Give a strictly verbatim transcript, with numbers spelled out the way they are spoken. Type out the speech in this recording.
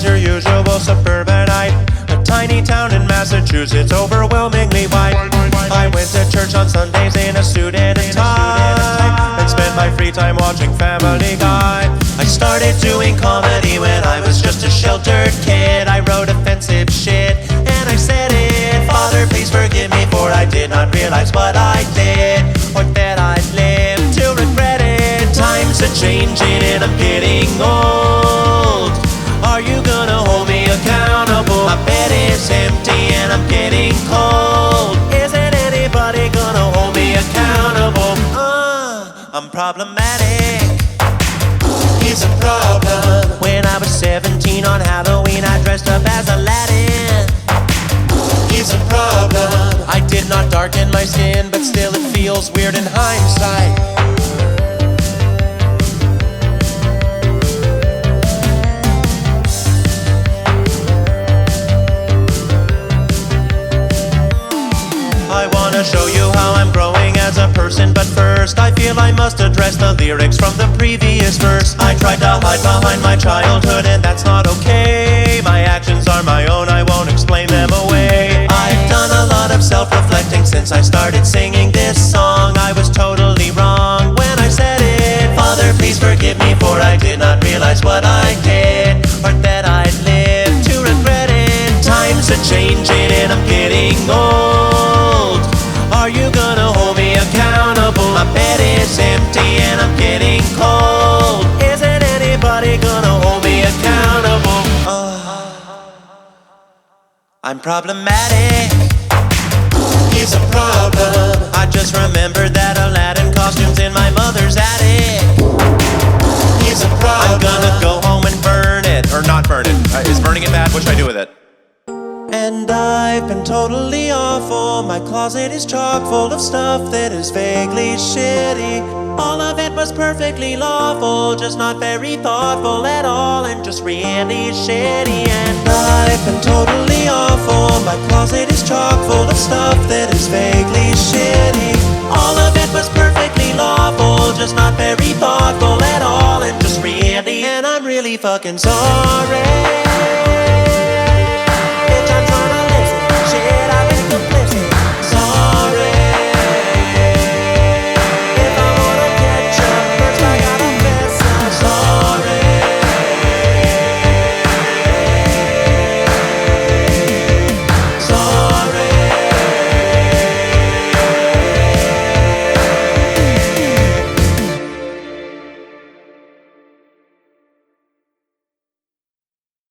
was your usual suburbanite. A tiny town in Massachusetts, overwhelmingly white. I went to church on Sundays in a suit and a tie, and spent my free time watching Family Guy. I started doing comedy when I was just a sheltered kid. I wrote offensive shit and I said it. Father, please forgive me, for I did not realize what I did, or that I'd live to regret it. Times are changing and I'm getting old. Are you gonna hold me accountable? My bed is empty and I'm getting cold. Isn't anybody gonna hold me accountable? Uh, I'm problematic. He's a problem. When I was seventeen on Halloween, I dressed up as Aladdin. He's a problem. I did not darken my skin, but still it feels weird in hindsight. I wanna show you how I'm growing as a person, but first I feel I must address the lyrics from the previous verse. I tried to hide behind my childhood and that's not okay. My actions are my own, I won't explain them away. I've done a lot of self-reflecting since I started singing this song. I was totally wrong when I said it. Father, please forgive me, for I did not realize what I did, or that I'd live to regret it. Times are changing and I'm getting old. Are you gonna hold me accountable? My bed is empty and I'm getting cold. Isn't anybody gonna hold me accountable? Uh, I'm problematic. He's a problem. I just remembered that Aladdin costume's in my mother's attic. He's a problem. I'm gonna go home and burn it. Or not burn it. Uh, is burning it bad? What should I do with it? And I've been totally awful. My closet is chock full of stuff that is vaguely shitty. All of it was perfectly lawful, just not very thoughtful at all, and just really shitty. And I've been totally awful. My closet is chock full of stuff that is vaguely shitty. All of it was perfectly lawful, just not very thoughtful at all, and just really, and I'm really fucking sorry.